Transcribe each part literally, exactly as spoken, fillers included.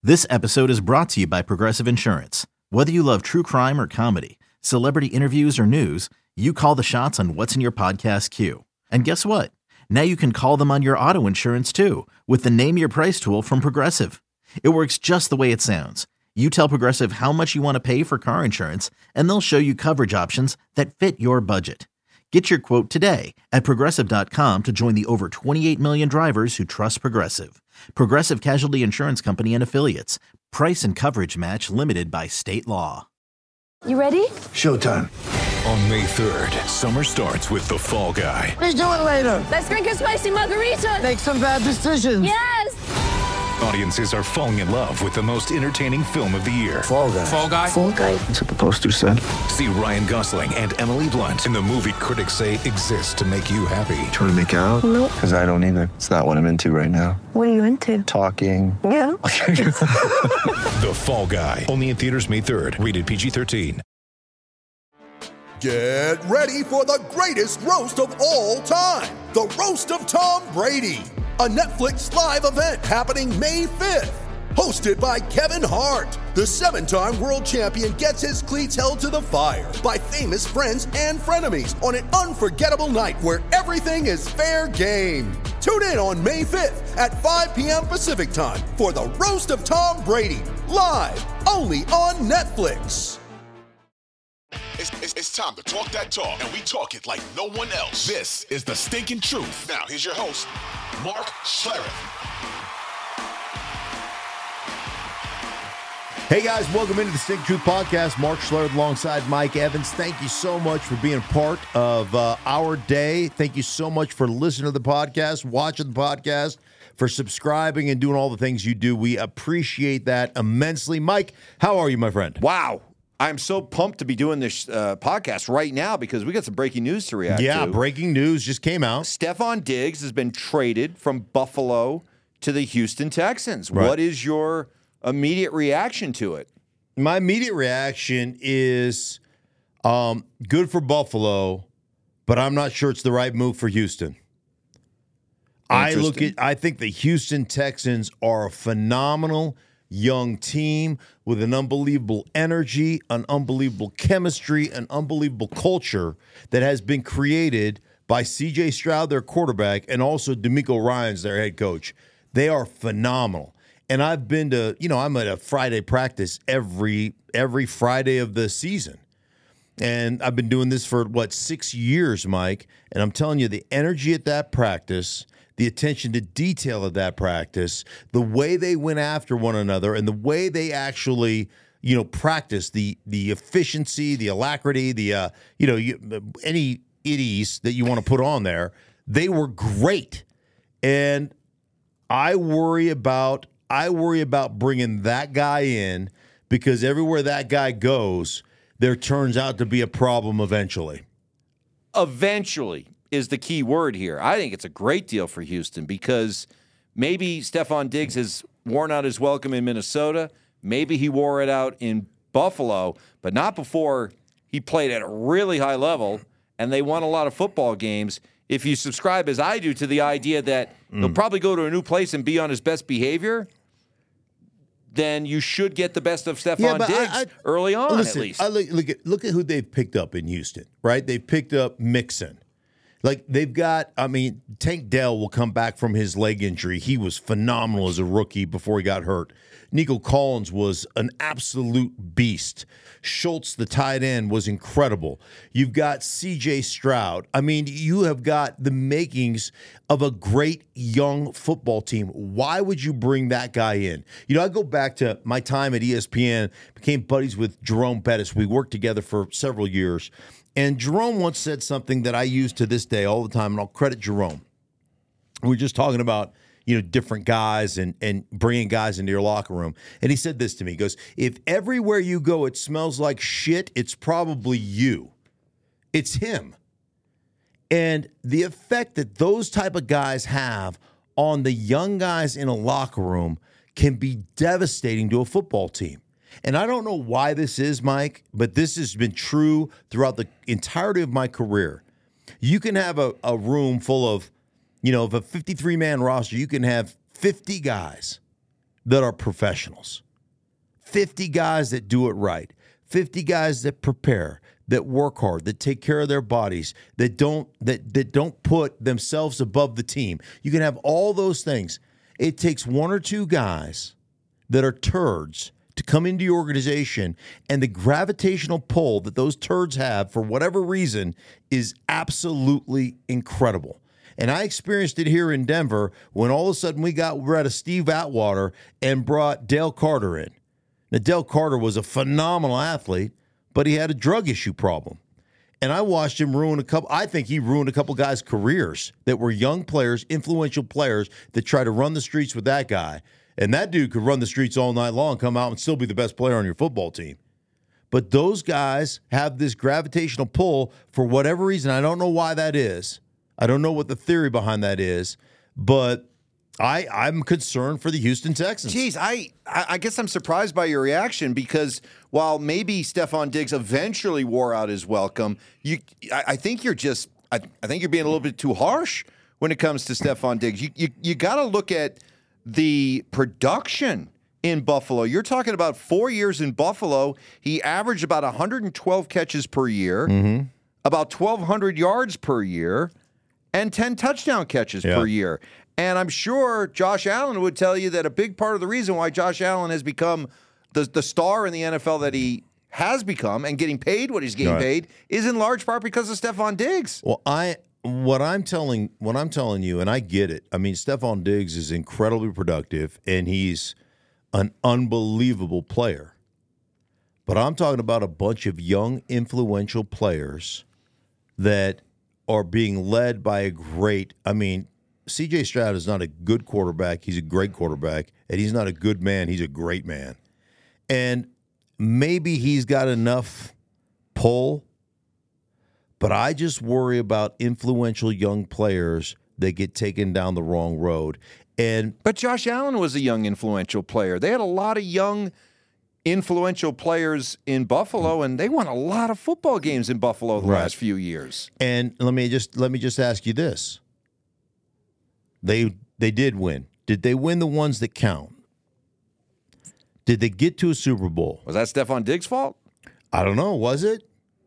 This episode is brought to you by Progressive Insurance. Whether you love true crime or comedy, celebrity interviews or news, you call the shots on what's in your podcast queue. And guess what? Now you can call them on your auto insurance too with the Name Your Price tool from Progressive. It works just the way it sounds. You tell Progressive how much you want to pay for car insurance, and they'll show you coverage options that fit your budget. Get your quote today at Progressive dot com to join the over twenty-eight million drivers who trust Progressive. Progressive Casualty Insurance Company and Affiliates. Price and coverage match limited by state law. You ready? Showtime. On May third, summer starts with The Fall Guy. Let's do it later. Let's drink a spicy margarita. Make some bad decisions. Yes! Audiences are falling in love with the most entertaining film of the year. Fall Guy. Fall Guy? Fall Guy. That's what the poster said. See Ryan Gosling and Emily Blunt in the movie critics say exists to make you happy. Trying to make it out? Nope. Because I don't either. It's not what I'm into right now. What are you into? Talking. Yeah. The Fall Guy. Only in theaters May third. Rated P G thirteen. Get ready for the greatest roast of all time. The Roast of Tom Brady. A Netflix live event happening May fifth. Hosted by Kevin Hart. The seven-time world champion gets his cleats held to the fire by famous friends and frenemies on an unforgettable night where everything is fair game. Tune in on May fifth at five p.m. Pacific time for the Roast of Tom Brady. Live only on Netflix. It's, it's, it's time to talk that talk, and we talk it like no one else. This is The Stinking Truth. Now, here's your host, Mark Schlereth. Hey guys, welcome into the Stinking Truth Podcast. Mark Schlereth alongside Mike Evans. Thank you so much for being a part of uh, our day. Thank you so much for listening to the podcast, watching the podcast, for subscribing and doing all the things you do. We appreciate that immensely. Mike, how are you, my friend? Wow. I'm so pumped to be doing this uh, podcast right now because we got some breaking news to react yeah, to. Yeah, breaking news just came out. Stefon Diggs has been traded from Buffalo to the Houston Texans. Right. What is your immediate reaction to it? My immediate reaction is um, good for Buffalo, but I'm not sure it's the right move for Houston. I look at. I think the Houston Texans are a phenomenal young team with an unbelievable energy, an unbelievable chemistry, an unbelievable culture that has been created by C J Stroud, their quarterback, and also DeMeco Ryans, their head coach. They are phenomenal. And I've been to, you know, I'm at a Friday practice every every Friday of the season. And I've been doing this for, what, six years, Mike. And I'm telling you, the energy at that practice, the attention to detail of that practice, the way they went after one another, and the way they actually, you know, practice the the efficiency, the alacrity, the, uh, you know, you, any idiots that you want to put on there, they were great. And I worry about I worry about bringing that guy in because everywhere that guy goes, there turns out to be a problem eventually. Eventually is the key word here. I think it's a great deal for Houston because maybe Stefon Diggs has worn out his welcome in Minnesota. Maybe he wore it out in Buffalo, but not before he played at a really high level and they won a lot of football games. If you subscribe, as I do, to the idea that mm. he'll probably go to a new place and be on his best behavior, then you should get the best of Stefon yeah, Diggs I, I, early on, listen, at least. I look, look, at, look at who they've picked up in Houston, right? They've picked up Mixon. Like, they've got, I mean, Tank Dell will come back from his leg injury. He was phenomenal as a rookie before he got hurt. Nico Collins was an absolute beast. Schultz, the tight end, was incredible. You've got C J Stroud. I mean, you have got the makings of a great young football team. Why would you bring that guy in? You know, I go back to my time at E S P N, became buddies with Jerome Bettis. We worked together for several years. And Jerome once said something that I use to this day all the time, and I'll credit Jerome. We were just talking about, you know, different guys and, and bringing guys into your locker room. And he said this to me. He goes, if everywhere you go it smells like shit, it's probably you. It's him. And the effect that those type of guys have on the young guys in a locker room can be devastating to a football team. And I don't know why this is, Mike, but this has been true throughout the entirety of my career. You can have a, a room full of, you know, of a fifty-three man roster, you can have fifty guys, that are professionals. fifty guys that do it right. fifty guys that prepare, that work hard, that take care of their bodies, that don't that that don't put themselves above the team. You can have all those things. It takes one or two guys that are turds to come into your organization, and the gravitational pull that those turds have for whatever reason is absolutely incredible. And I experienced it here in Denver when all of a sudden we got rid of Steve Atwater and brought Dale Carter in. Now, Dale Carter was a phenomenal athlete, but he had a drug issue problem. And I watched him ruin a couple, I think he ruined a couple guys' careers that were young players, influential players that try to run the streets with that guy. And that dude could run the streets all night long, come out and still be the best player on your football team. But those guys have this gravitational pull for whatever reason. I don't know why that is. I don't know what the theory behind that is, but I, I'm concerned for the Houston Texans. Geez, I, I guess I'm surprised by your reaction because while maybe Stephon Diggs eventually wore out his welcome, you, I, I think you're just, I, I think you're being a little bit too harsh when it comes to Stephon Diggs. You, you, you got to look at the production in Buffalo. You're talking about four years in Buffalo. He averaged about one hundred twelve catches per year, mm-hmm. about twelve hundred yards per year, and ten touchdown catches yeah. per year. And I'm sure Josh Allen would tell you that a big part of the reason why Josh Allen has become the, the star in the N F L that he has become and getting paid what he's getting right. paid is in large part because of Stephon Diggs. Well, I what I'm telling what I'm telling you, and I get it. I mean, Stephon Diggs is incredibly productive, and he's an unbelievable player. But I'm talking about a bunch of young, influential players that are being led by a great, I mean, C J Stroud is not a good quarterback. He's a great quarterback. And he's not a good man. He's a great man. And maybe he's got enough pull, but I just worry about influential young players that get taken down the wrong road. And But Josh Allen was a young, influential player. They had a lot of young, influential players in Buffalo, and they won a lot of football games in Buffalo the right. last few years. And let me just let me just ask you this. They they did win. Did they win the ones that count? Did they get to a Super Bowl? Was that Stephon Diggs' fault? I don't know. Was it?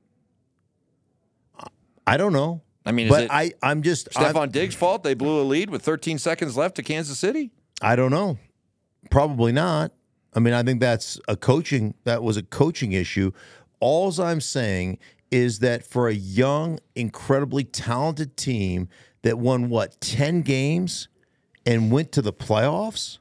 I don't know. I mean, is but it I, I'm just Stephon I'm, Diggs' fault they blew a lead with thirteen seconds left to Kansas City? I don't know. Probably not. I mean, I think that's a coaching, that was a coaching issue. All I'm saying is that for a young, incredibly talented team that won, what, ten games and went to the playoffs,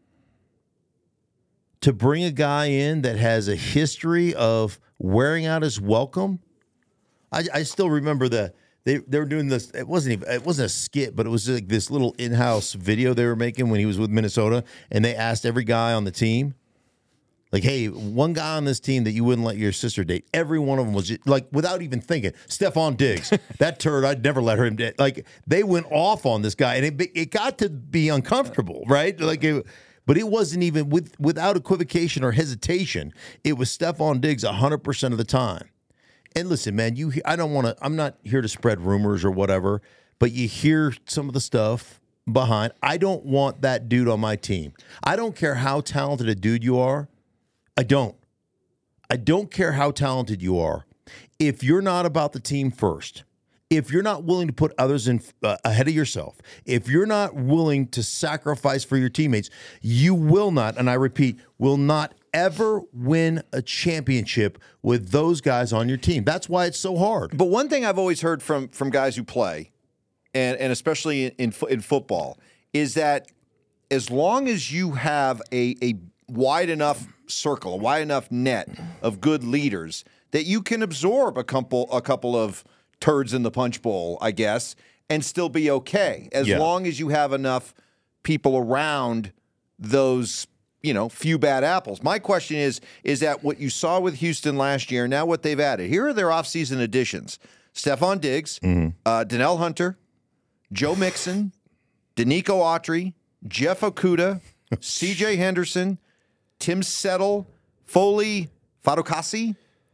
to bring a guy in that has a history of wearing out his welcome. I, I still remember the they they were doing this. It wasn't even it wasn't a skit, but it was like this little in-house video they were making when he was with Minnesota, and they asked every guy on the team, like, hey, one guy on this team that you wouldn't let your sister date. Every one of them was just, like, without even thinking, Stephon Diggs, that turd, I'd never let her date. Like, they went off on this guy, and it it got to be uncomfortable, right? Like, it, but it wasn't even with without equivocation or hesitation. It was Stephon Diggs one hundred percent of the time. And listen, man, you I don't want to, I'm not here to spread rumors or whatever, but you hear some of the stuff behind. I don't want that dude on my team. I don't care how talented a dude you are. I don't. I don't care how talented you are. If you're not about the team first, if you're not willing to put others in uh, ahead of yourself, if you're not willing to sacrifice for your teammates, you will not, and I repeat, will not ever win a championship with those guys on your team. That's why it's so hard. But one thing I've always heard from from guys who play, and, and especially in, in in football, is that as long as you have a, a wide enough circle, a wide enough net of good leaders, that you can absorb a couple a couple of turds in the punch bowl, I guess, and still be okay, as yeah. long as you have enough people around those, you know, few bad apples. My question is, is that what you saw with Houston last year, now what they've added? Here are their offseason additions. Stephon Diggs, mm-hmm. uh, Donnell Hunter, Joe Mixon, Danico Autry, Jeff Okudah, C J Henderson, Tim Settle, Foley, Fatukasi.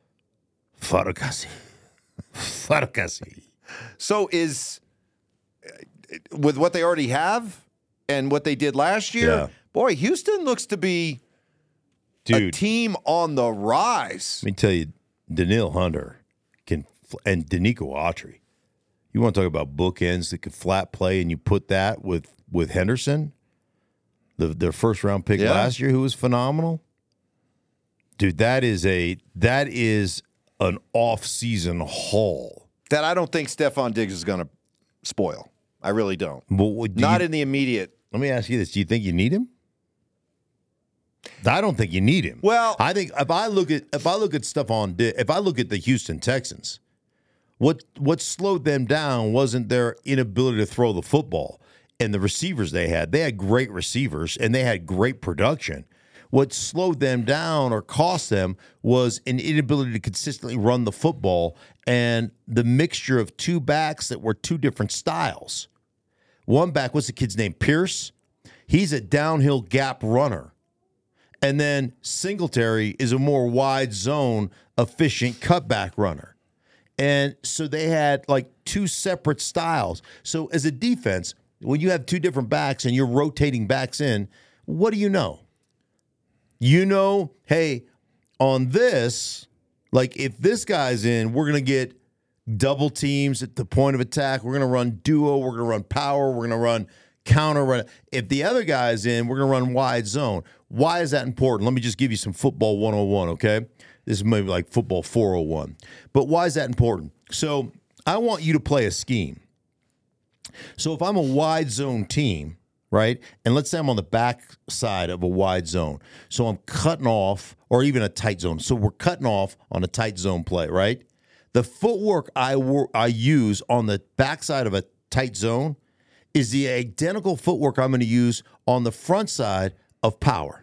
Fatukasi. Fatukasi. So is, with what they already have and what they did last year, yeah. Boy, Houston looks to be Dude, a team on the rise. let me tell you, Daniil Hunter can and Danico Autry. You want to talk about bookends that could flat play, and you put that with with Henderson, the their first round pick Yeah. last year, who was phenomenal. Dude, that is a that is an off season haul. That I don't think Stephon Diggs is going to spoil. I really don't. But what- do Not you- in the immediate. Let me ask you this: do you think you need him? I don't think you need him. Well, I think if I look at if I look at Stephon Diggs, if I look at the Houston Texans, what what slowed them down wasn't their inability to throw the football and the receivers they had. They had great receivers and they had great production. What slowed them down or cost them was an inability to consistently run the football and the mixture of two backs that were two different styles. One back, what's the kid's name? Pierce. He's a downhill gap runner. And then Singletary is a more wide zone, efficient cutback runner. And so they had like two separate styles. So as a defense, when you have two different backs and you're rotating backs in, what do you know? You know, hey, on this, like if this guy's in, we're going to get double teams at the point of attack. We're going to run duo. We're going to run power. We're going to run counter. Run. If the other guy's in, we're going to run wide zone. Why is that important? Let me just give you some football one oh one, okay? This is maybe like football four oh one. But why is that important? So I want you to play a scheme. So if I'm a wide zone team, right, and let's say I'm on the back side of a wide zone, so I'm cutting off, or even a tight zone. So we're cutting off on a tight zone play, right? The footwork I, wor- I use on the backside of a tight zone is the identical footwork I'm going to use on the front side of power.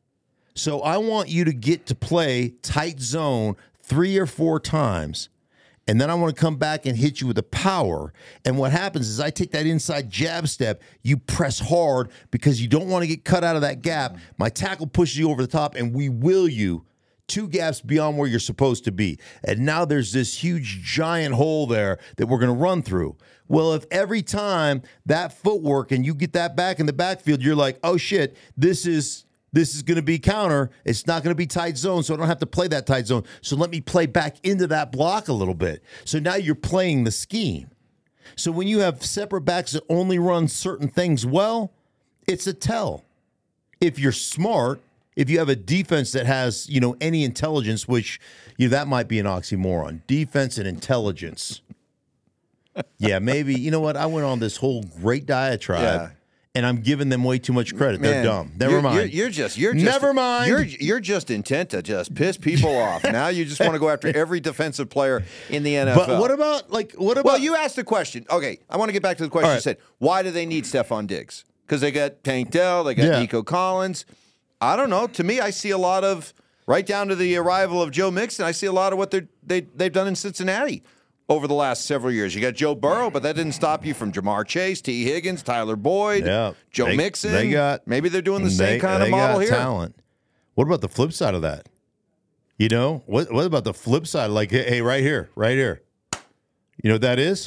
So I want you to get to play tight zone three or four times, and then I want to come back and hit you with the power. And what happens is I take that inside jab step, you press hard because you don't want to get cut out of that gap. My tackle pushes you over the top, and we will you two gaps beyond where you're supposed to be. And now there's this huge giant hole there that we're going to run through. Well, if every time that footwork and you get that back in the backfield, you're like, oh shit, this is this is going to be counter. It's not going to be tight zone, so I don't have to play that tight zone. So let me play back into that block a little bit. So now you're playing the scheme. So when you have separate backs that only run certain things well, it's a tell. If you're smart, if you have a defense that has, you know, any intelligence, which, you know, that might be an oxymoron. Defense and intelligence. Yeah, maybe. You know what? I went on this whole great diatribe, Yeah. and I'm giving them way too much credit. They're Man, dumb. Never you're, mind. You're, you're just you're just Never mind. You're you're just intent to just piss people off. Now you just want to go after every defensive player in the N F L. But what about, like, what about... Well, you asked the question. Okay, I want to get back to the question All you right. said. Why do they need Stephon Diggs? Because they got Tank Dell, they got Yeah. Nico Collins. I don't know. To me, I see a lot of, right down to the arrival of Joe Mixon, I see a lot of what they're, they, they've done in Cincinnati over the last several years. You got Joe Burrow, but that didn't stop you from Jamar Chase, T. Higgins, Tyler Boyd, Yeah. Joe They- Mixon. They got, Maybe they're doing the same they- kind of they model got here. talent. What about the flip side of that? You know, what what about the flip side? Like, hey, hey, right here, right here. You know what that is?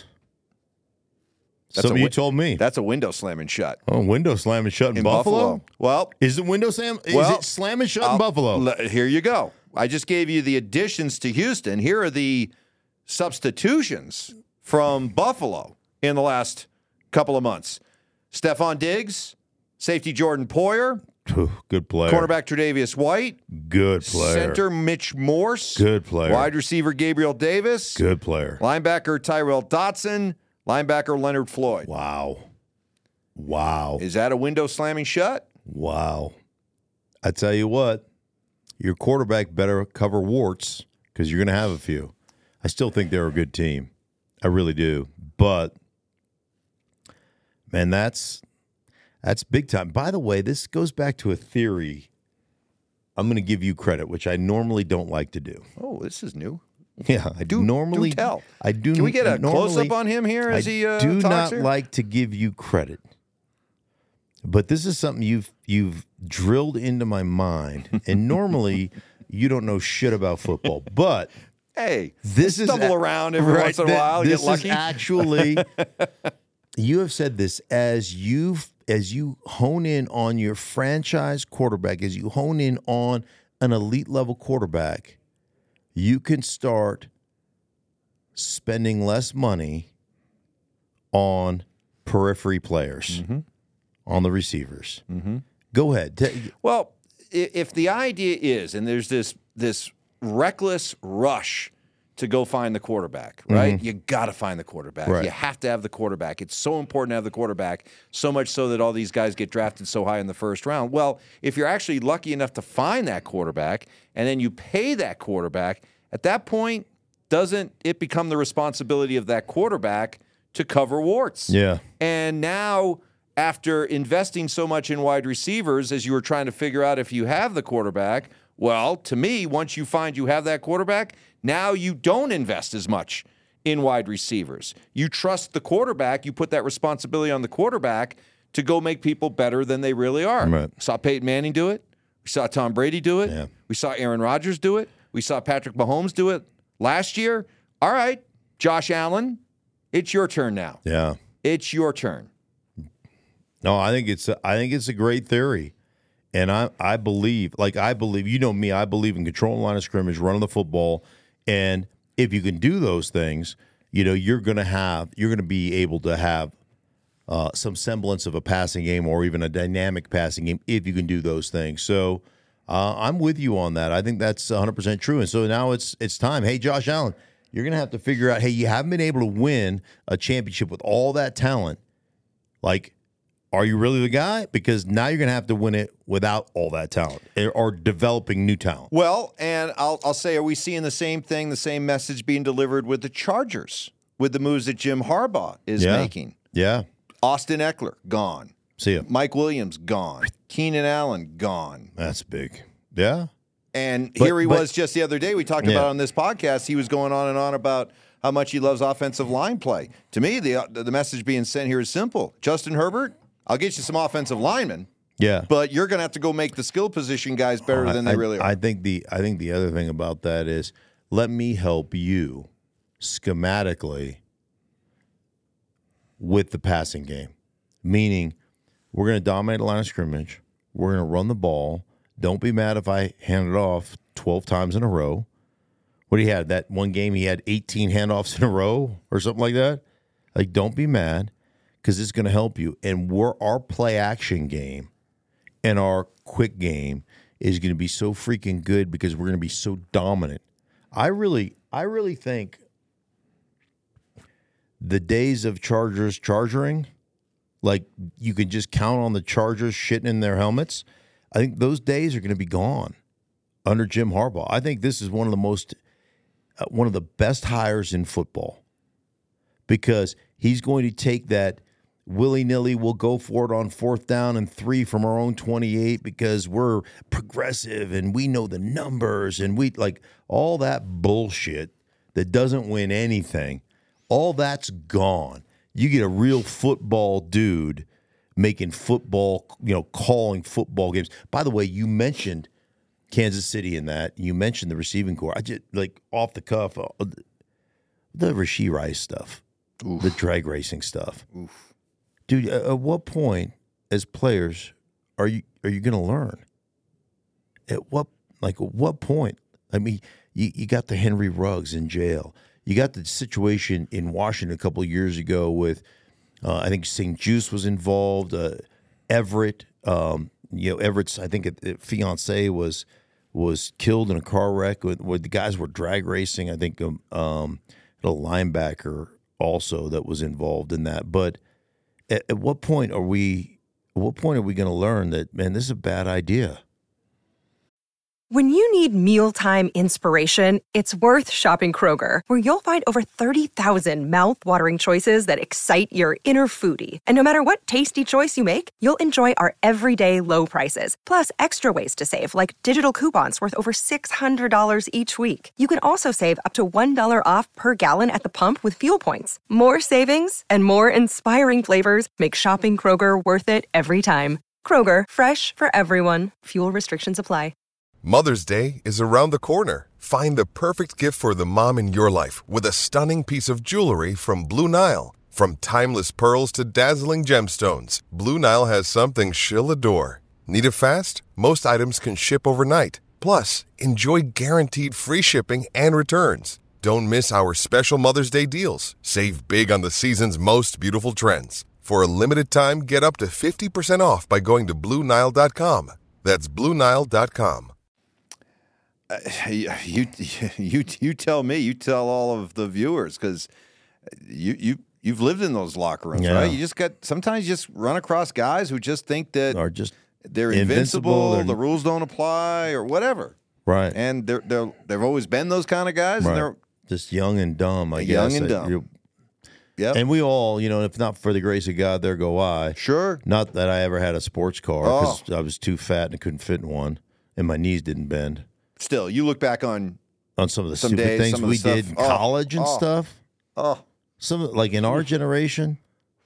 That's Something a you wi- told me. That's a window slamming shut. Oh, window slamming shut in, In Buffalo? Buffalo. Well, Is it window slam? Is Well, it slamming shut I'll- in Buffalo? le- Here you go. I just gave you the additions to Houston. Here are the substitutions from Buffalo in the last couple of months. Stephon Diggs, safety Jordan Poyer, Ooh, good player. cornerback Tre'Davious White, Good player. center Mitch Morse, Good player. wide receiver Gabriel Davis, Good player. linebacker Tyrell Dotson, linebacker Leonard Floyd. Wow. Wow. Is that a window slamming shut? Wow. I tell you what, your quarterback better cover warts because you're going to have a few. I still think they're a good team. I really do. But, man, that's that's big time. By the way, this goes back to a theory I'm going to give you credit, which I normally don't like to do. Oh, this is new. Yeah, I Do- normally do tell. I do. Can we get a normally- close-up on him here as I he uh, do talks not here? like to give you credit, but this is something you've you've drilled into my mind, and normally you don't know shit about football, but Hey, this is stumble a- around every right, once in a th- while, This get lucky. is actually, you have said this as you've as you hone in on your franchise quarterback, as you hone in on an elite level quarterback, you can start spending less money on periphery players, mm-hmm. on the receivers. Mm-hmm. Go ahead. Well, if the idea is, and there's this this reckless rush to go find the quarterback, right? Mm-hmm. You got to find the quarterback. Right. You have to have the quarterback. It's so important to have the quarterback, so much so that all these guys get drafted so high in the first round. Well, if you're actually lucky enough to find that quarterback and then you pay that quarterback, at that point, doesn't it become the responsibility of that quarterback to cover warts? Yeah. And now, after investing so much in wide receivers, as you were trying to figure out if you have the quarterback, well, to me, once you find you have that quarterback, now you don't invest as much in wide receivers. You trust the quarterback. You put that responsibility on the quarterback to go make people better than they really are. Right. We saw Peyton Manning do it. We saw Tom Brady do it. Yeah. We saw Aaron Rodgers do it. We saw Patrick Mahomes do it last year. All right, Josh Allen, it's your turn now. Yeah. It's your turn. No, I think it's a, I think it's a great theory. And I, I believe, like I believe, you know me, I believe in controlling the line of scrimmage, running the football. And if you can do those things, you know, you're going to have, you're going to be able to have uh, some semblance of a passing game or even a dynamic passing game if you can do those things. So uh, I'm with you on that. I think that's one hundred percent true. And so now it's it's time. Hey, Josh Allen, you're going to have to figure out, hey, you haven't been able to win a championship with all that talent. Like, are you really the guy? Because now you're going to have to win it without all that talent or developing new talent. Well, and I'll, I'll say, are we seeing the same thing, the same message being delivered with the Chargers, with the moves that Jim Harbaugh is yeah. making? Yeah. Austin Eckler, gone. See ya. Mike Williams, gone. Keenan Allen, gone. That's big. Yeah. And but, here he but, was just the other day. We talked yeah. about on this podcast, he was going on and on about how much he loves offensive line play. To me, the the message being sent here is simple. Justin Herbert, I'll get you some offensive linemen. Yeah. But you're going to have to go make the skill position guys better I, than they I, really are. I think the I think the other thing about that is let me help you schematically with the passing game. Meaning we're going to dominate the line of scrimmage. We're going to run the ball. Don't be mad if I hand it off twelve times in a row. What he had, that one game he had eighteen handoffs in a row or something like that? Like, don't be mad because it's going to help you. And we're, our play action game and our quick game is going to be so freaking good because we're going to be so dominant. I really, I really think the days of Chargers chargering, like you can just count on the Chargers shitting in their helmets, I think those days are going to be gone under Jim Harbaugh. I think this is one of the most, uh, one of the best hires in football because he's going to take that willy-nilly, we'll go for it on fourth down and three from our own twenty-eight because we're progressive and we know the numbers and we like all that bullshit that doesn't win anything. All that's gone. You get a real football dude making football, you know, calling football games. By the way, you mentioned Kansas City in that. You mentioned the receiving corps. I just, like, off the cuff, uh, the Rashee Rice stuff, Oof. the drag racing stuff. Oof. Dude, at what point as players are you are you going to learn? At what, like, at what point? I mean, you, you got the Henry Ruggs in jail. You got the situation in Washington a couple of years ago with, uh, I think Saint Juice was involved. Uh, Everett, um, you know, Everett's, I think, a, a fiance was was killed in a car wreck with, where the guys were drag racing. I think um, um, a linebacker also that was involved in that. But at, at what point are we? At what point are we going to learn that, man, this is a bad idea? When you need mealtime inspiration, it's worth shopping Kroger, where you'll find over thirty thousand mouthwatering choices that excite your inner foodie. And no matter what tasty choice you make, you'll enjoy our everyday low prices, plus extra ways to save, like digital coupons worth over six hundred dollars each week. You can also save up to one dollar off per gallon at the pump with fuel points. More savings and more inspiring flavors make shopping Kroger worth it every time. Kroger, fresh for everyone. Fuel restrictions apply. Mother's Day is around the corner. Find the perfect gift for the mom in your life with a stunning piece of jewelry from Blue Nile. From timeless pearls to dazzling gemstones, Blue Nile has something she'll adore. Need it fast? Most items can ship overnight. Plus, enjoy guaranteed free shipping and returns. Don't miss our special Mother's Day deals. Save big on the season's most beautiful trends. For a limited time, get up to fifty percent off by going to Blue Nile dot com. That's Blue Nile dot com. Uh, you, you, you tell me. You tell all of the viewers, because you, you, you've lived in those locker rooms, Yeah. right? You just got, sometimes you just run across guys who just think that Are just they're invincible, invincible, they're- the rules don't apply, or whatever. Right. And they're, they're, they've always been those kind of guys, Right. and they're Just young and dumb, I Young guess. and Uh, dumb. you- Yep. And we all, you know, if not for the grace of God, there go I. Sure. Not that I ever had a sports car Oh. because I was too fat and I couldn't fit in one, and my knees didn't bend. Still, you look back on On some of the Some stupid days, things some of the we stuff- did in oh, college and oh. stuff. oh Some of- like in our generation,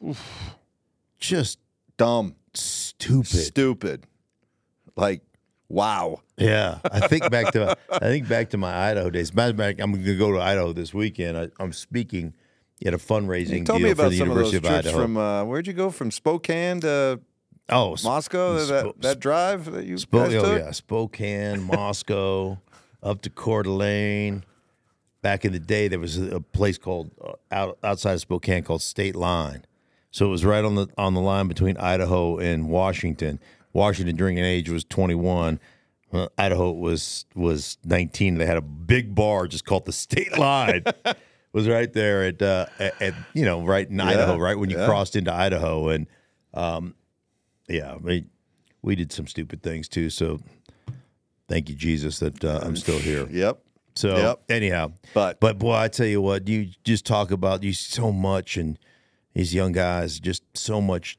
just dumb, stupid. stupid, like wow. Yeah, I think back to I think back to my Idaho days. Matter of fact, I'm going to go to Idaho this weekend. I, I'm speaking at a fundraising You told deal me for about the some of those University of, trips Idaho. from uh, where'd you go from Spokane to oh, Moscow? Sp- that Sp- that drive that you Spo- guys oh took? yeah, Spokane, Moscow, up to Coeur d'Alene. Back in the day, there was a a place called uh, out, outside of Spokane called State Line. So it was right on the on the line between Idaho and Washington. Washington drinking age was twenty-one. Uh, Idaho was was nineteen. They had a big bar just called the State Line. It was right there at, uh, at, at you know right in Yeah, Idaho, right when you yeah. crossed into Idaho, and um, yeah, we we did some stupid things too. So thank you, Jesus, that uh, I'm still here. Yep. So Yep. anyhow, But but boy, I tell you what, you just talk about you so much, and these young guys just so much.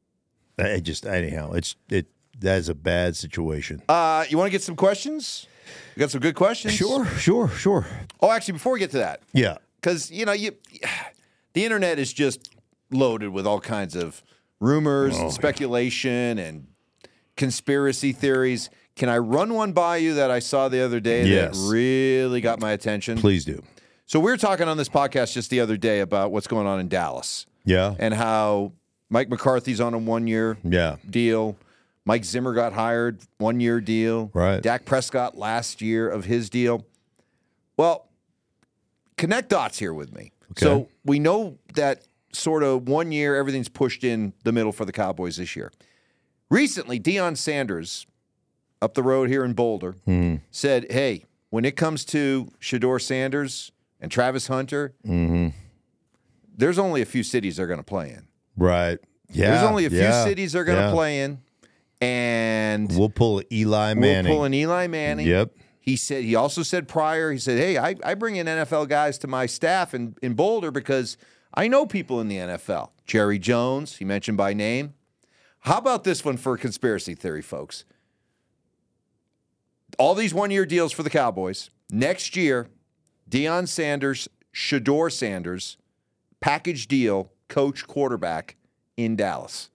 It just anyhow, it's it that is a bad situation. uh, you want to get some questions? You got some good questions? Sure, sure, sure. Oh, actually, before we get to that, Yeah, because you know you, the internet is just loaded with all kinds of rumors Oh, and yeah. speculation and conspiracy theories. Can I run one by you that I saw the other day Yes. that really got my attention? please do. So we were talking on this podcast just the other day about what's going on in Dallas Yeah, and how Mike McCarthy's on a one-year yeah, deal. Mike Zimmer got hired, one-year deal. Right. Dak Prescott last year of his deal. Well, connect dots here with me. Okay. So we know that sort of one year, everything's pushed in the middle for the Cowboys this year. Recently, Deion Sanders, up the road here in Boulder, Hmm. said, hey, when it comes to Shedeur Sanders and Travis Hunter, Mm-hmm. there's only a few cities they're going to play in. right. Yeah, There's only a few yeah, cities they're going to yeah. play in, and We'll pull Eli Manning. we'll pull an Eli Manning. Yep. He said. He also said prior. He said, "Hey, I, I bring in N F L guys to my staff in, in Boulder because I know people in the N F L. Jerry Jones, he mentioned by name. How about this one for conspiracy theory, folks? All these one-year deals for the Cowboys. Next year, Deion Sanders, Shedeur Sanders, package deal, coach, quarterback in Dallas.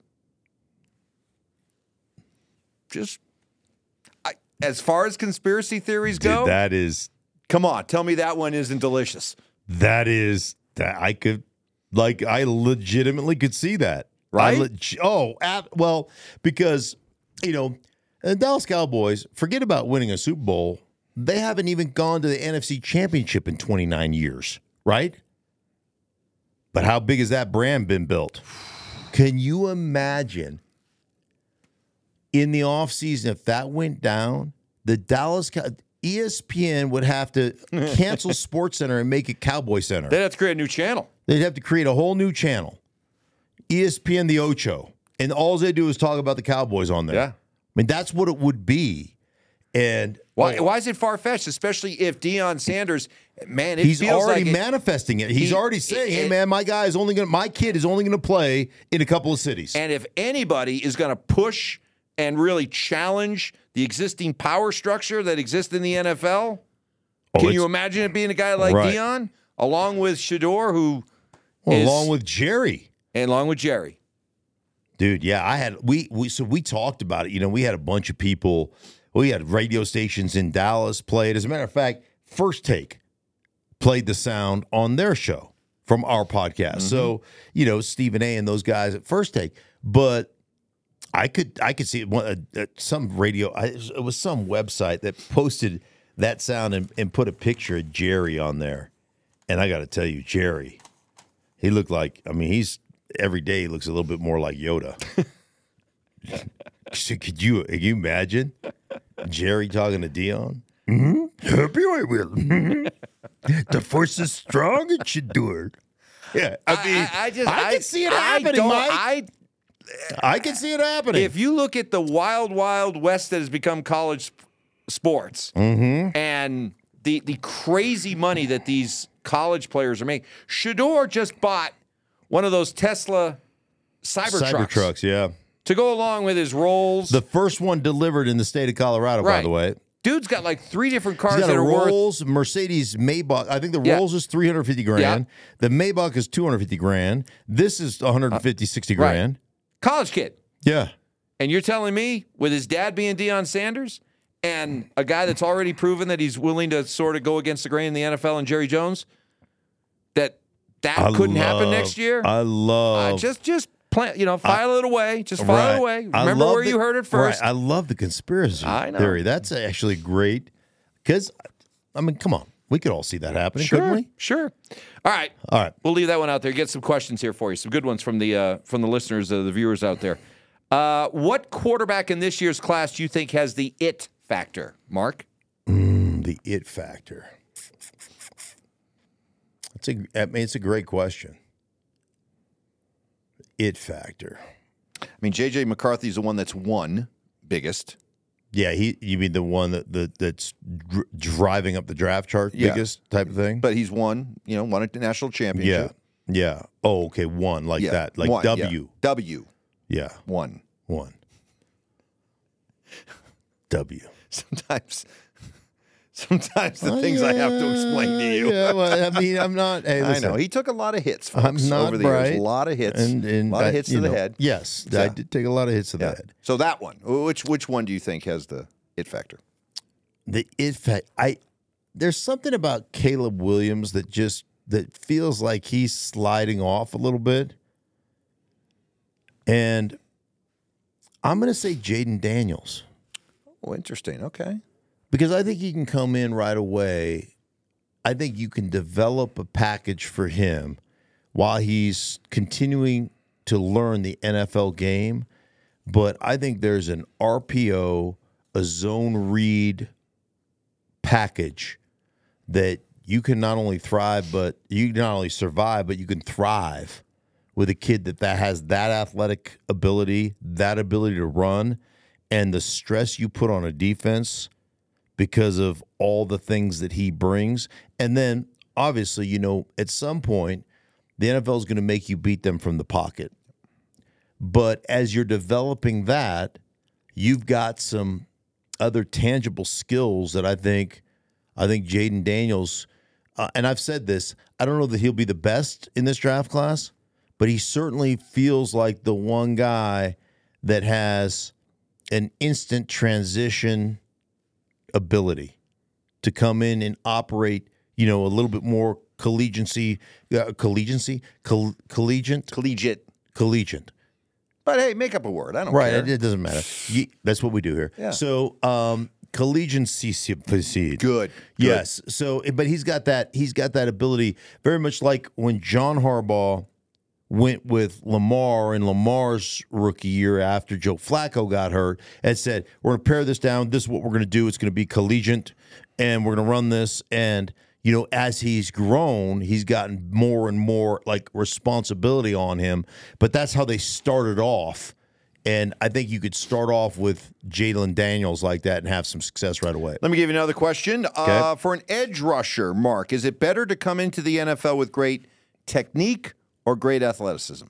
Just I, as far as conspiracy theories go, Dude, that is come on, tell me that one isn't delicious. that is that I could like I legitimately could see that. Right? I leg- oh, at, well, because you know, the Dallas Cowboys, forget about winning a Super Bowl. They haven't even gone to the N F C Championship in twenty-nine years, right? But how big has that brand been built? Can you imagine in the offseason if that went down, the Dallas Cow- E S P N would have to cancel SportsCenter and make it Cowboy Center. They'd have to create a new channel. They'd have to create a whole new channel. E S P N the Ocho. And all they do is talk about the Cowboys on there. Yeah. I mean, that's what it would be. And Why, why is it far-fetched, especially if Deion Sanders, man, it he's feels already like it- manifesting it. He's he- already saying, "Hey, it- man, my guy is only going. My kid is only going to play in a couple of cities." And if anybody is going to push and really challenge the existing power structure that exists in the N F L, Oh, can it's- you imagine it being a guy like Right. Deion, along with Shedeur, who Well, is- along with Jerry, and along with Jerry? dude. Yeah, I had we we so we talked about it. You know, we had a bunch of people. We had radio stations in Dallas play it. As a matter of fact, First Take played the sound on their show from our podcast. Mm-hmm. So, you know, Stephen A. and those guys at First Take. But I could I could see it, uh, uh, some radio, I, it was some website that posted that sound and, and put a picture of Jerry on there. And I got to tell you, Jerry, he looked like, I mean, he's, every day he looks a little bit more like Yoda. So could you, could you imagine Jerry talking to Dion? Mm-hmm. Happy I will. The force is strong, it should do it. Yeah, I mean, I, I, I just, I, I can see it happening, Mike. I, I can see it happening. If you look at the wild, wild west that has become college sp- sports mm-hmm. and the the crazy money that these college players are making, Shedeur just bought one of those Tesla Cybertrucks. Cybertrucks, yeah. To go along with his Rolls. The first one delivered in the state of Colorado, right. by the way. Dude's got like three different cars He's got that a are Rolls, worth... Mercedes Maybach. I think the yeah. Rolls is three hundred fifty grand. Yeah. The Maybach is two hundred fifty grand. This is one hundred fifty, sixty grand. Right. College kid. Yeah. And you're telling me, with his dad being Deion Sanders and a guy that's already proven that he's willing to sort of go against the grain in the N F L and Jerry Jones, that that I couldn't love, happen next year? I love... Uh, just, just plant, you know, file I, it away. Just file right. it away. Remember where the, you heard it first. Right. I love the conspiracy I know. theory. That's actually great. Because, I mean, come on. We could all see that happening, sure, couldn't we? Sure. All right. All right. We'll leave that one out there. Get some questions here for you. Some good ones from the uh, from the listeners, uh, the viewers out there. Uh, what quarterback in this year's class do you think has the it factor, Mark? Mm, the it factor. It's a, I mean, it's a great question. It factor. I mean, J J McCarthy's the one that's won biggest. Yeah, he. You mean the one that, that that's dr- driving up the draft chart, yeah. biggest type of thing? But he's won, you know, won a national championship. Yeah, yeah. Oh, okay, one like yeah. that, like one, W. Yeah. W. Yeah, one, one. W. Sometimes, sometimes the oh, things yeah, I have to explain to you. Yeah, well, I mean, I'm not. Hey, I know he took a lot of hits, folks, I'm not over the bright, years. A lot of hits, and, and a lot of I, hits to know, the head. Yes, yeah. I did take a lot of hits to yeah. the head. So that one, which which one do you think has the it factor? The it fact, I there's something about Caleb Williams that just that feels like he's sliding off a little bit, and I'm going to say Jaden Daniels. Oh, interesting. Okay, because I think he can come in right away. I think you can develop a package for him while he's continuing to learn the N F L game. But I think there's an R P O, a zone read package that you can not only thrive, but you can not only survive, but you can thrive with a kid that, that has that athletic ability, that ability to run, and the stress you put on a defense because of all the things that he brings. And then, obviously, you know, at some point, the N F L is going to make you beat them from the pocket. But as you're developing that, you've got some other tangible skills that I think I think Jaden Daniels, uh, and I've said this, I don't know that he'll be the best in this draft class, but he certainly feels like the one guy that has an instant transition ability to come in and operate, you know, a little bit more collegiancy, uh, collegiancy, Coll- collegiate, collegiate, collegiate. But hey, make up a word. I don't right, care. Right, it, it doesn't matter. You, that's what we do here. Yeah. So, um, collegiancy. Good. Good. Yes. So, but he's got that. He's got that ability, very much like when John Harbaugh went with Lamar in Lamar's rookie year after Joe Flacco got hurt and said, "We're going to pare this down. This is what we're going to do. It's going to be collegiate, and we're going to run this." And you know, as he's grown, he's gotten more and more like responsibility on him. But that's how they started off. And I think you could start off with Jalen Daniels like that and have some success right away. Let me give you another question. Okay. Uh, for an edge rusher, Mark, is it better to come into the N F L with great technique or great athleticism?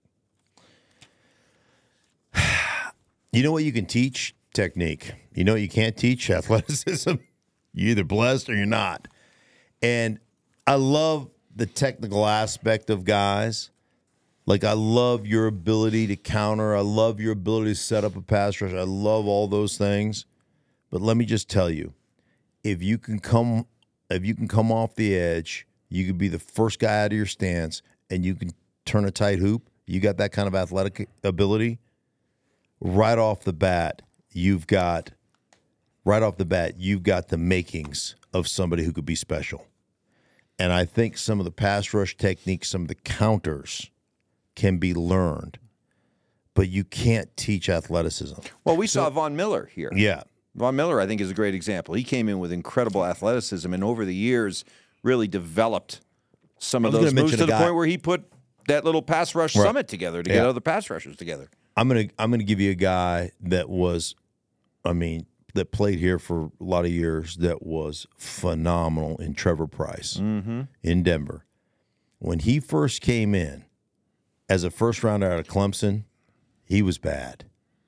You know what you can teach? Technique. You know what you can't teach? Athleticism. You're either blessed or you're not. And I love the technical aspect of guys. Like, I love your ability to counter. I love your ability to set up a pass rush. I love all those things. But let me just tell you, if you can come, if you can come off the edge, You could be the first guy out of your stance, and you can turn a tight hoop. You got that kind of athletic ability. Right off the bat, you've got right off the bat, you've got the makings of somebody who could be special. And I think some of the pass rush techniques, some of the counters can be learned, but you can't teach athleticism. Well, we so, saw Von Miller here. Yeah. Von Miller, I think, is a great example. He came in with incredible athleticism and over the years really developed some of those moves to the guy, point where he put that little pass rush right. summit together to yeah. get other pass rushers together. I'm gonna I'm gonna give you a guy that was, I mean, that played here for a lot of years that was phenomenal in Trevor Pryce mm-hmm. in Denver. When he first came in as a first rounder out of Clemson, he was bad.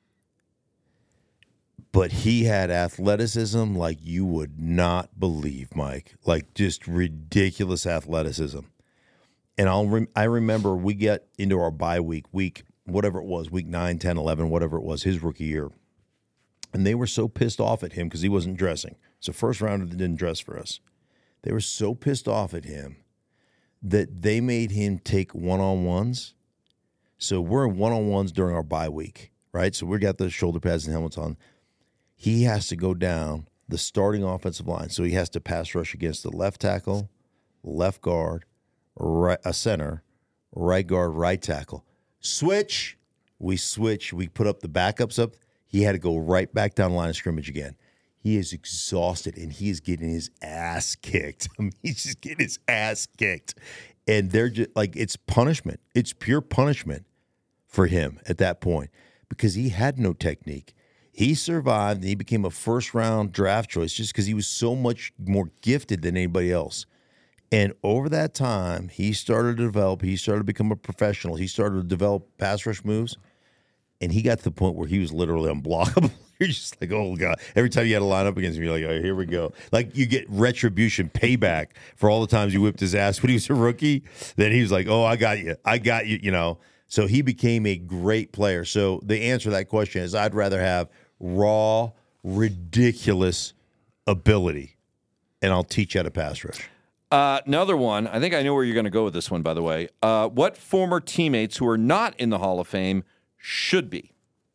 But he had athleticism like you would not believe, Mike. Like just ridiculous athleticism. And I'll rem- I remember we get into our bye week, week, whatever it was, week nine, ten, eleven, whatever it was, his rookie year. And they were so pissed off at him because he wasn't dressing. It's a first rounder that didn't dress for us. They were so pissed off at him that they made him take one-on-ones. So we're in one-on-ones during our bye week, right? So we got the shoulder pads and helmets on. He has to go down the starting offensive line. So he has to pass rush against the left tackle, left guard, right, a center, right guard, right tackle. Switch. We switch. We put up the backups up. He had to go right back down the line of scrimmage again. He is exhausted, and he is getting his ass kicked. I mean, he's just getting his ass kicked. And they're just like, it's punishment. It's pure punishment for him at that point because he had no technique. He survived, and he became a first-round draft choice just because he was so much more gifted than anybody else. And over that time, he started to develop. He started to become a professional. He started to develop pass rush moves, and he got to the point where he was literally unblockable. You're just like, oh, God. Every time you had to line up against him, you're like, oh, here we go. Like, you get retribution, payback for all the times you whipped his ass when he was a rookie. Then he was like, oh, I got you. I got you, you know. So he became a great player. So the answer to that question is I'd rather have raw, ridiculous ability, and I'll teach you how to pass rush. Uh, another one. I think I know where you're going to go with this one, by the way. Uh, what former teammates who are not in the Hall of Fame should be?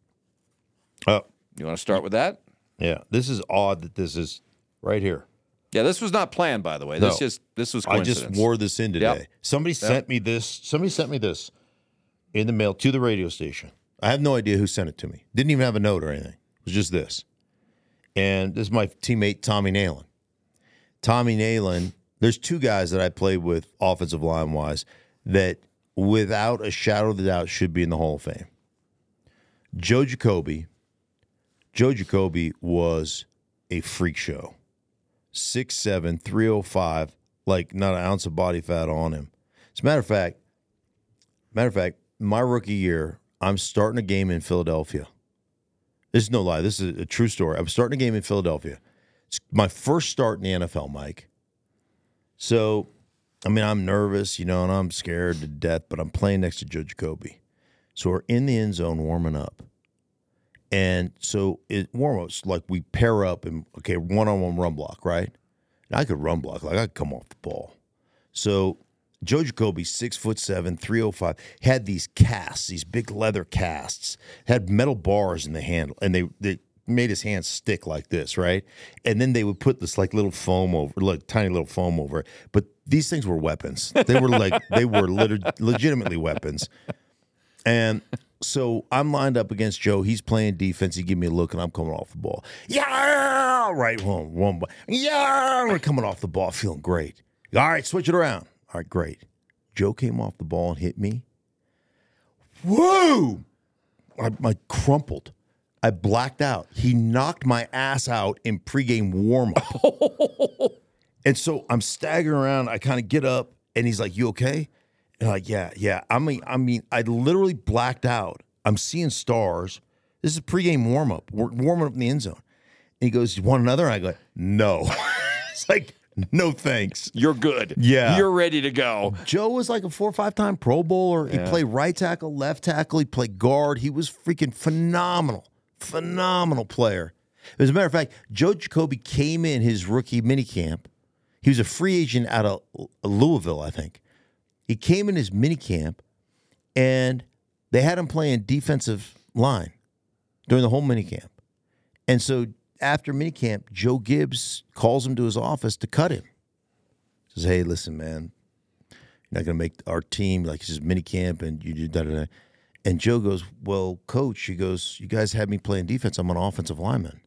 Oh. You want to start with that? Yeah. This is odd that this is right here. Yeah, this was not planned, by the way. This no. just this was coincidence. I just wore this in today. Yep. Somebody yep. sent me this. Somebody sent me this in the mail to the radio station. I have no idea who sent it to me. Didn't even have a note or anything. It was just this. And this is my teammate, Tommy Nalen. Tommy Nalen, there's two guys that I played with offensive line-wise that without a shadow of a doubt should be in the Hall of Fame. Joe Jacoby. Joe Jacoby was a freak show. six seven, three oh five, like not an ounce of body fat on him. As a matter of fact, matter of fact, my rookie year, I'm starting a game in Philadelphia. This is no lie. This is a true story. I'm starting a game in Philadelphia. It's my first start in the N F L, Mike. So, I mean, I'm nervous, you know, and I'm scared to death, but I'm playing next to Joe Jacoby. So we're in the end zone warming up. And so it warm-ups, like we pair up and, okay, one-on-one run block, right? And I could run block. Like, I could come off the ball. So Joe Jacoby, six foot seven, three oh five, had these casts, these big leather casts, had metal bars in the handle, and they, they made his hands stick like this, right? And then they would put this like little foam over, like tiny little foam over it. But these things were weapons. They were like, they were lit- legitimately weapons. And so I'm lined up against Joe. He's playing defense. He give me a look, and I'm coming off the ball. Yeah, right, one, one, yeah, we're coming off the ball, feeling great. All right, switch it around. All right, great. Joe came off the ball and hit me. Whoa! I, I crumpled. I blacked out. He knocked my ass out in pregame warm-up. And so I'm staggering around. I kind of get up, and he's like, you okay? And I'm like, yeah, yeah. I mean, I mean, I literally blacked out. I'm seeing stars. This is a pregame warm-up. We're warming up in the end zone. And he goes, you want another? And I go, no. It's like, no thanks. You're good. Yeah. You're ready to go. Joe was like a four or five-time Pro Bowler. Yeah. He played right tackle, left tackle. He played guard. He was freaking phenomenal. Phenomenal player. As a matter of fact, Joe Jacoby came in his rookie minicamp. He was a free agent out of Louisville, I think. He came in his mini camp, and they had him playing defensive line during the whole mini camp. And so after mini camp, Joe Gibbs calls him to his office to cut him. Says, hey, listen, man, you're not going to make our team. Like, this is mini camp, and you do da-da-da. And Joe goes, well, coach, he goes, you guys had me playing defense. I'm an offensive lineman.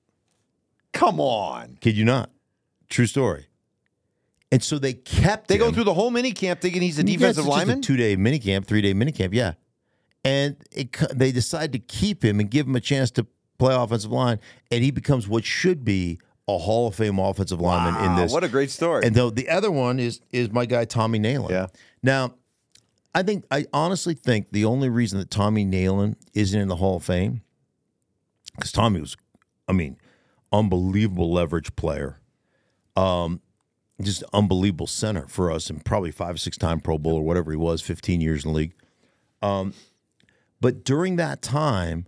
Come on. Kid you not. True story. And so they kept They him. go through the whole mini camp thinking he's a Yeah, defensive it's just lineman? a two-day mini camp, three-day mini camp, yeah. And it, they decide to keep him and give him a chance to play offensive line, and he becomes what should be a Hall of Fame offensive lineman Wow, in this. what a great story. And though the other one is is my guy Tommy Nalen. Yeah. Now, I think I honestly think the only reason that Tommy Nalen isn't in the Hall of Fame, because Tommy was, I mean, unbelievable leverage player. Um, just unbelievable center for us, and probably five or six time Pro Bowl or whatever he was, fifteen years in the league. Um, but during that time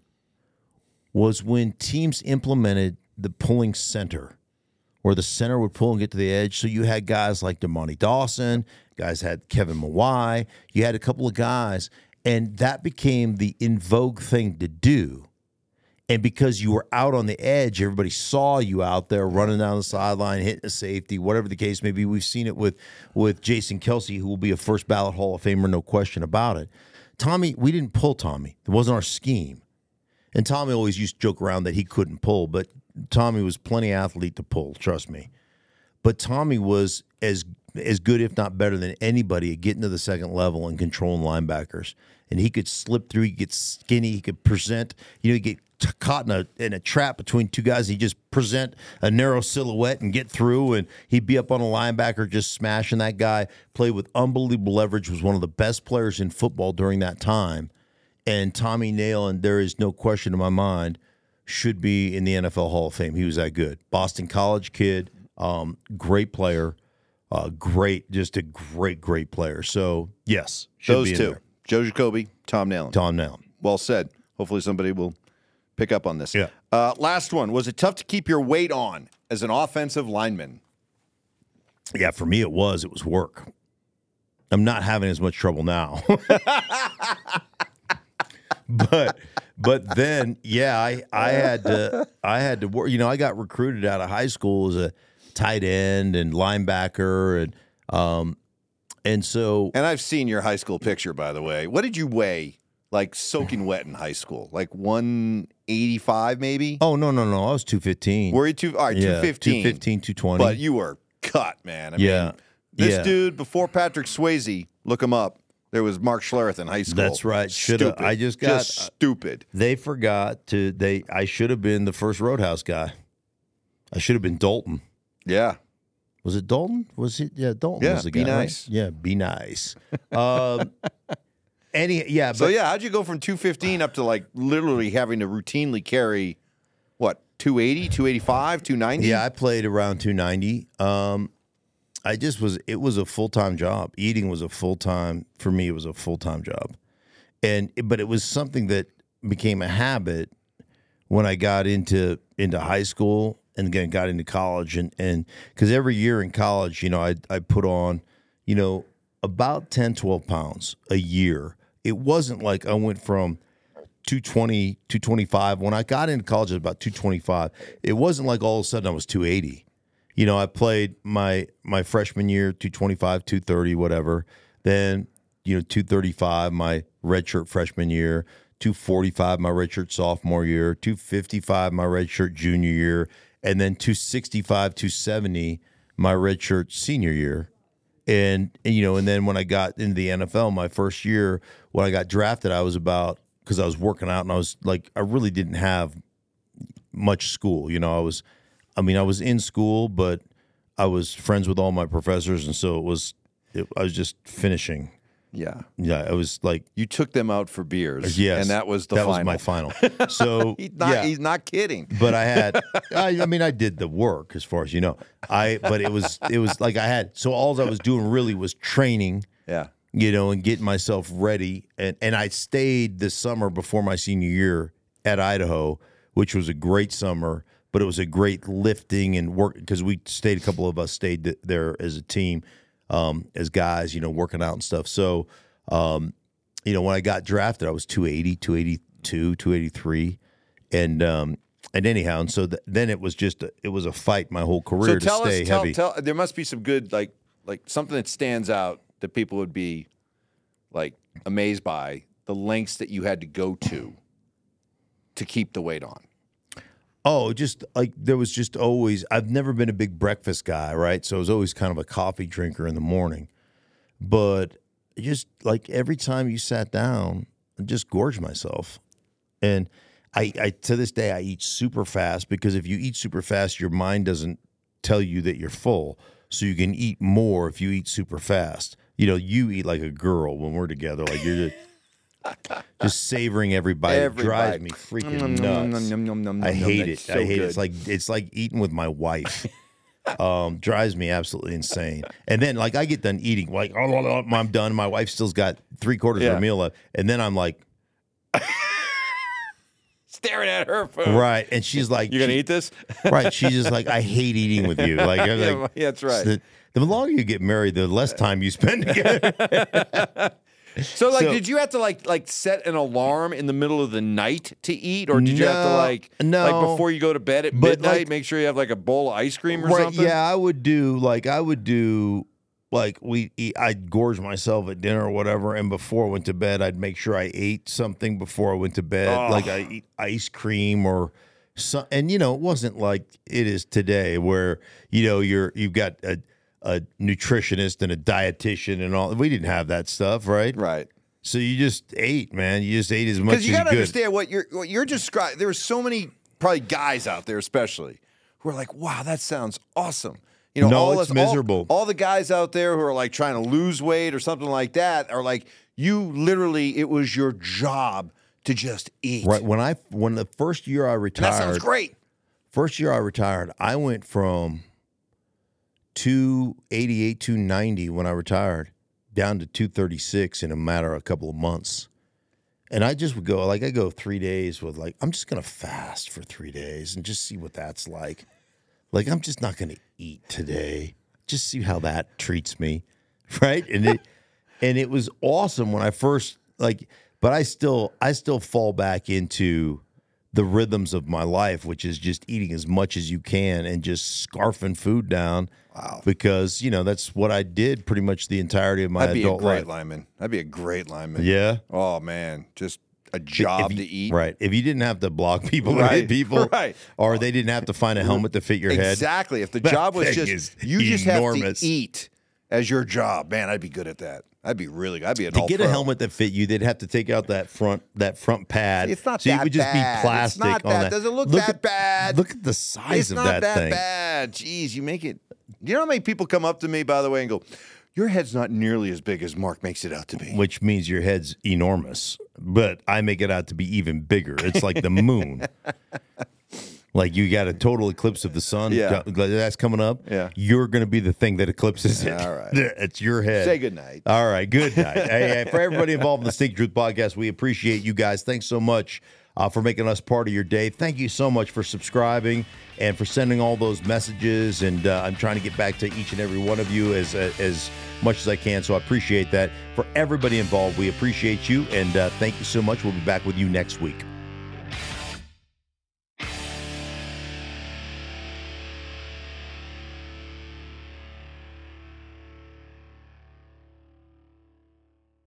was when teams implemented the pulling center, where the center would pull and get to the edge. So you had guys like Dermontti Dawson, guys had Kevin Mawai, you had a couple of guys, and that became the in vogue thing to do. And because you were out on the edge, everybody saw you out there running down the sideline, hitting a safety, whatever the case may be. We've seen it with, with Jason Kelce, who will be a first ballot Hall of Famer, no question about it. Tommy, we didn't pull Tommy. It wasn't our scheme. And Tommy always used to joke around that he couldn't pull, but Tommy was plenty athlete to pull, trust me. But Tommy was as as good, if not better, than anybody at getting to the second level and controlling linebackers. And he could slip through, he could get skinny, he could present, you know, he get t- caught in a in a trap between two guys. He'd just present a narrow silhouette and get through, and he'd be up on a linebacker just smashing that guy. Played with unbelievable leverage, was one of the best players in football during that time. And Tommy Nalen, there is no question in my mind, should be in the N F L Hall of Fame. He was that good. Boston College kid, um, great player, uh, great, just a great, great player. So, yes, should Those be in two, there. Joe Jacoby, Tom Nalen. Tom Nalen. Well said. Hopefully somebody will pick up on this. Yeah. Uh, last one. Was it tough to keep your weight on as an offensive lineman? Yeah, for me it was. It was work. I'm not having as much trouble now. but but then, yeah, I, I had to I had to work. You know, I got recruited out of high school as a tight end and linebacker, and um, and so And I've seen your high school picture, by the way. What did you weigh, like soaking wet in high school? Like one eighty-five, maybe? oh no no no, I was two fifteen. Were you two? All right, yeah, two fifteen. two fifteen, two twenty. But you were cut, man. I Yeah. mean, this Yeah. dude, before Patrick Swayze, look him up. There was Mark Schlereth in high school. That's right. Should have. Stupid. I just got Just stupid. They forgot to. They. I should have been the first Roadhouse guy. I should have been Dalton. Yeah. Was it Dalton? Was it? Yeah, Dalton Yeah, was the be guy. right? nice. Yeah, be nice. Um, any. Yeah. So but, yeah, how'd you go from two fifteen up to like literally having to routinely carry what two eighty, two eighty-five, two ninety? Yeah, I played around two ninety. Um, I just was. It was a full time job. Eating was a full time for me. It was a full time job, and but it was something that became a habit when I got into into high school and again got into college, and and because every year in college, you know, I I put on, you know, about ten, twelve pounds a year. It wasn't like I went from two twenty, two twenty-five. When I got into college, it was about two twenty-five. It wasn't like all of a sudden I was two eighty. You know, I played my my freshman year, two twenty-five, two thirty, whatever. Then, you know, two thirty-five my redshirt freshman year, two forty-five my redshirt sophomore year, two fifty-five my redshirt junior year, and then two sixty-five, two seventy my redshirt senior year. And, and, you know, and then when I got into the N F L, my first year, when I got drafted, I was about, because I was working out and I was like, I really didn't have much school. You know, I was, I mean, I was in school, but I was friends with all my professors. And so it was, it, I was just finishing. Yeah. Yeah. I was like, You took them out for beers. yes. And that was the that final. was my final. So, he's not yeah. he's not kidding. But I had, I, I mean, I did the work as far as you know. I, but it was, it was like I had, so all I was doing really was training, Yeah. you know, and getting myself ready. And, and I stayed this summer before my senior year at Idaho, which was a great summer. but it was a great lifting and work because we stayed. A couple of us stayed th- there as a team, um, as guys, you know, working out and stuff. So, um, you know, when I got drafted, I was two eighty, two eighty-two, two eighty-three, and um, and anyhow, and so th- then it was just a, it was a fight my whole career So tell to stay us, tell, heavy. tell, there must be some good, like, like something that stands out that people would be like amazed by the lengths that you had to go to to keep the weight on. Oh, just like there was just always, I've never been a big breakfast guy, right? So I was always kind of a coffee drinker in the morning. But just like every time you sat down, I just gorged myself. And I, I to this day, I eat super fast because if you eat super fast, your mind doesn't tell you that you're full. So you can eat more if you eat super fast. You know, you eat like a girl when we're together. Like you're just, just savoring every bite. Every it drives bite. me freaking Nom, nom, nuts. nom, nom, nom, I nom, hate that's it. so I hate it. good. It's like it's like eating with my wife. um, drives me absolutely insane. And then like I get done eating, like oh, oh, oh, I'm done. My wife still's got three quarters Yeah. of a meal left, and then I'm like, Staring at her food. right, and she's like, You gonna she- eat this? Right, she's just like, I hate eating with you. Like, I'm Yeah, like, that's right. The, the longer you get married, the less time you spend together. So, like, So- did you have to like like set an alarm in the middle of the night to eat, or did you have to No, like no. like before you go to bed at But, midnight, like- make sure you have like a bowl of ice cream or Right, something? yeah, I would do like I would do like we eat, I'd gorge myself at dinner or whatever, and before I went to bed, I'd make sure I ate something before I went to bed. Oh. Like I eat ice cream or some, and you know, it wasn't like it is today where you know you're you've got a a nutritionist and a dietitian and all. We didn't have that stuff, right? Right. So you just ate, man. You just ate as much Because as you you got to could. understand what you're what you're describing. There are so many probably guys out there, especially who are like, "Wow, that sounds awesome." You know, No, all it's us- all- miserable. All, the guys out there who are like trying to lose weight or something like that are like, you literally, it was your job to just eat. Right when I when the first year I And retired, that sounds great. First year I retired, I went from two eighty-eight, two ninety when I retired down to two thirty-six in a matter of a couple of months. And I just would go, like, I go three days with, like, I'm just going to fast for three days and just see what that's like. Like, I'm just not going to eat today. Just see how that treats me, right? And it and it was awesome when I first, like, but I still, I still fall back into the rhythms of my life, which is just eating as much as you can and just scarfing food down. Wow. Because, you know, that's what I did pretty much the entirety of my That'd be a adult great life. lineman. That'd be a great lineman. Yeah. Oh man, just a If job you- to eat. Right. If you didn't have to block people or Right, hit people, right. or they didn't have to find a helmet to fit your head. Exactly. If the That job was thing just is you just have enormous. to eat as your job, man, I'd be good at that. I'd be really good. I'd be an To all get pro. a helmet that fit you, they'd have to take out that front that front pad. It's not so that you would just bad. be plastic It's not on that. that. Does it look, look that at, bad? Look at the size it's of not that, that thing. bad. Jeez, you make it. You know how many people come up to me, by the way, and go, "Your head's not nearly as big as Mark makes it out to be." Which means your head's enormous, but I make it out to be even bigger. It's like the moon. Like you got a total eclipse of the sun. Yeah. That's coming up. Yeah. You're going to be the thing that eclipses it. All right. It's your head. Say goodnight. All right. Good night. Hey, hey, for everybody involved in the Stinking Truth podcast, we appreciate you guys. Thanks so much uh, for making us part of your day. Thank you so much for subscribing and for sending all those messages. And uh, I'm trying to get back to each and every one of you as uh, as much as I can. So I appreciate that. For everybody involved, we appreciate you. And uh, thank you so much. We'll be back with you next week.